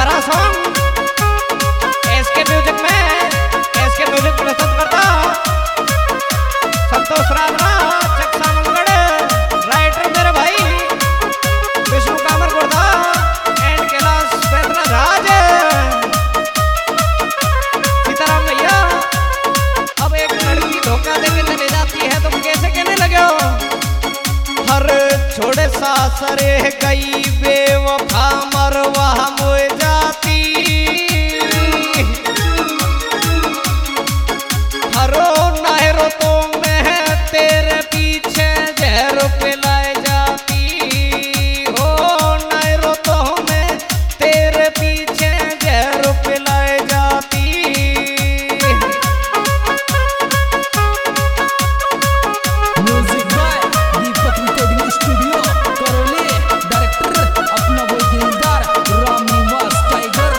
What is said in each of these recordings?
हमारा song SK music में SK music प्रस्तुत करता संतोष राणा चक्सा मंगड़ राइटर मेरे भाई विष्णु कामर गुर्दा एंड कैलाश वेदना राज सीताराम भैया। अब एक लड़की धोखा देके चले जाती है तुम कैसे कहने लगे हो, हर छोड़े सासरे गई बेवफा मरवा मोए जाती, हरो नहरो तो मैं तेरे पीछे जहर पिलाए जाती, हो नहरो तो मैं तेरे पीछे जहर पिलाए जाती। Music by Deepak recording studio Karauli, director अपना वो दिलदार राम निवास टाइगर।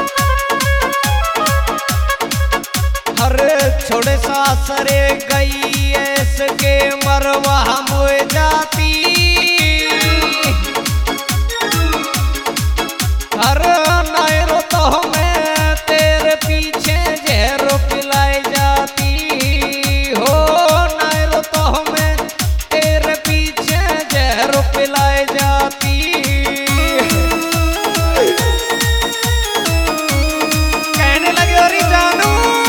हर छोड़े सासरे गई ऐसके मरवा मोए जाती, हर नायरो तो मैं तेरे पीछे जहर पिलाई जाती, हो नायरो तो मैं तेरे पीछे जहर पिलाई जाती। कहने लगे अरे जानू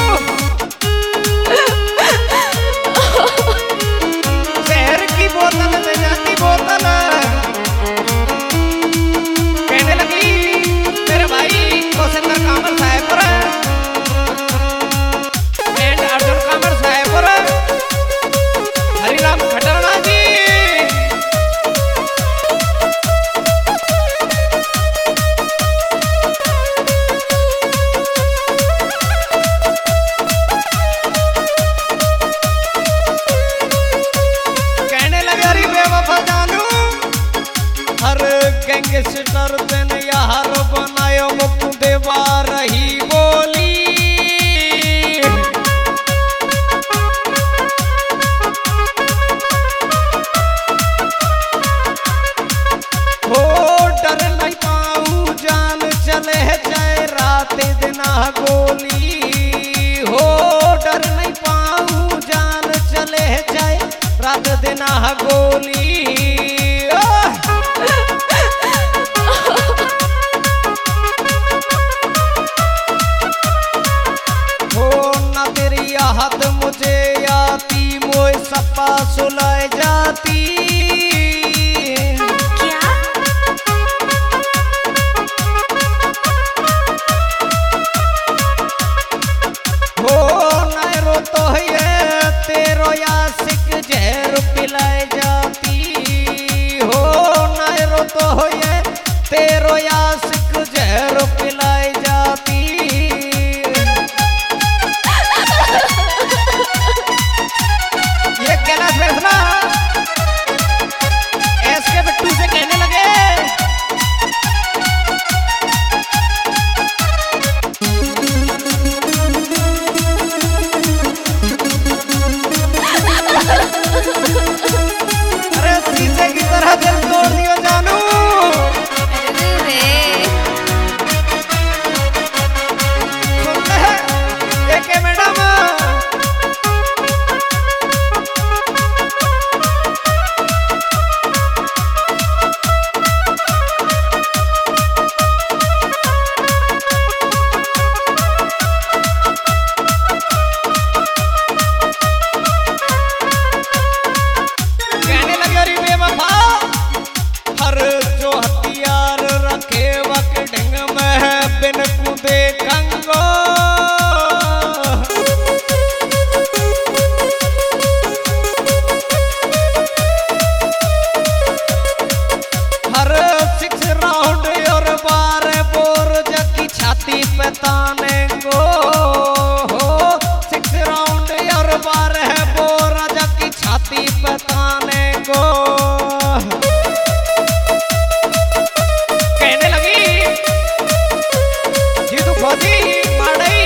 शहर की बोतल ले जाती बोतल, कहने लगी मेरे भाई कौशेंद्र कामर साहेब एंड अर्जुन कामर साहेब हरिराम खटरना जी। कहने लगे अरे बेवफा जानू हर गैंगस्टर दिन यार बनायो मुक्तु देवा रही बोली, हो डर नहीं पाऊं जान चले जाए रात दिना गोली, हो डर नहीं पाऊं जान चले जाए रात दिना गोली। हो ना तेरी याद मुझे आती मोए सपा सुलाए जाती, हो नायरो तो ये तेरो यासिक जहर पिलाए जाती, हो नायरो तो ये तेरो यासिक जहर पिलाए जाती। ये कैलाश फैसला एसके बिट्टू से कहने लगे अरे शीशे की तरह दिल तोड़ दियो जानू। सुनते हैं एके मैडम कहने लगे अरे बेवफा हर जो हथियार रखे वक ढंग में बिन कूदे कंगो, हर 6 राउंड और 12 बोर जकी छाती पे ताने को, हो 6 राउंड और 12 बोर जकी छाती पे ताने को। कहने लगी जी तू खोजी माड़ई,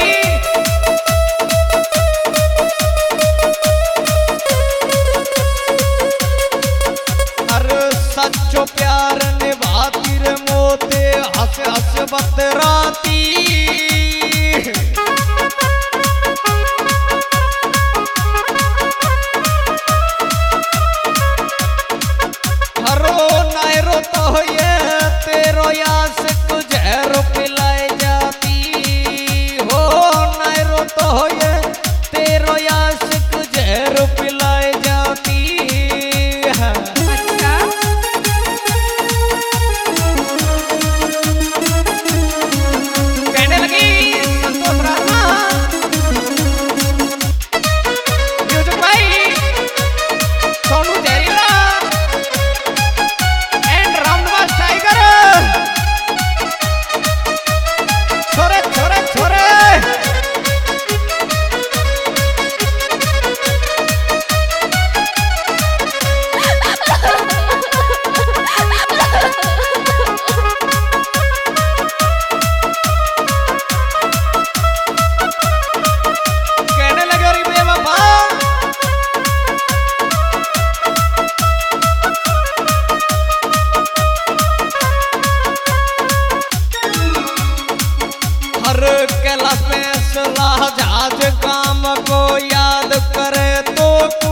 हर सच्चो प्यार निभाती रे मोते हंस हंस बतरा जाती। हरो नायरो तो ये तेरो यास कुजहर पिलाई जाती। हो नायरो तो ये तेरो यास कुजहर पिलाई जाती है। अच्छा कहने लगी संतोष राणा म्यूजिक भाई सोनू जहरीला एंड रामनिवास टाइगर। छोरे छोरे छोरे कहने लगे रे बेवफा हर कैलाश में सलाह जहाज काम को याद करे तो तू।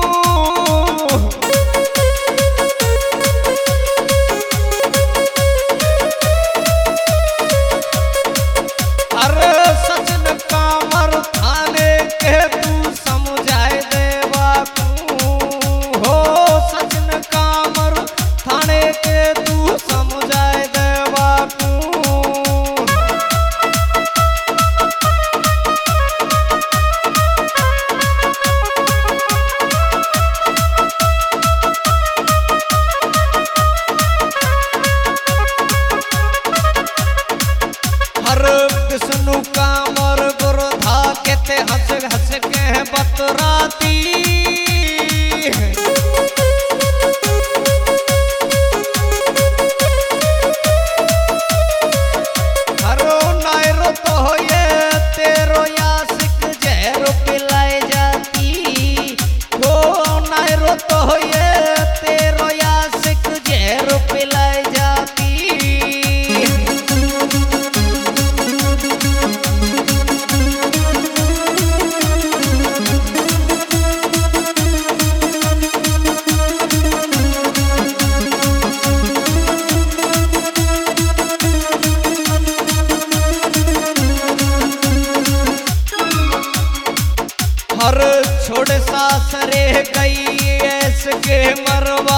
हर सजन कामर थाने के तू समझाए देवा तू। हो सजन कामर थाने के तू समझाए देवा तू। हर विष्णु कामर गुरधा कहते हंस हंस के बतराती। हरो नायरो तो ये तेरो यासिक जहर पिलाई जाती। हो नायरो तो ये तेरो यासिक जहर पिलाई जाती। हर छोड़ सासरे गई ऐस के मरवा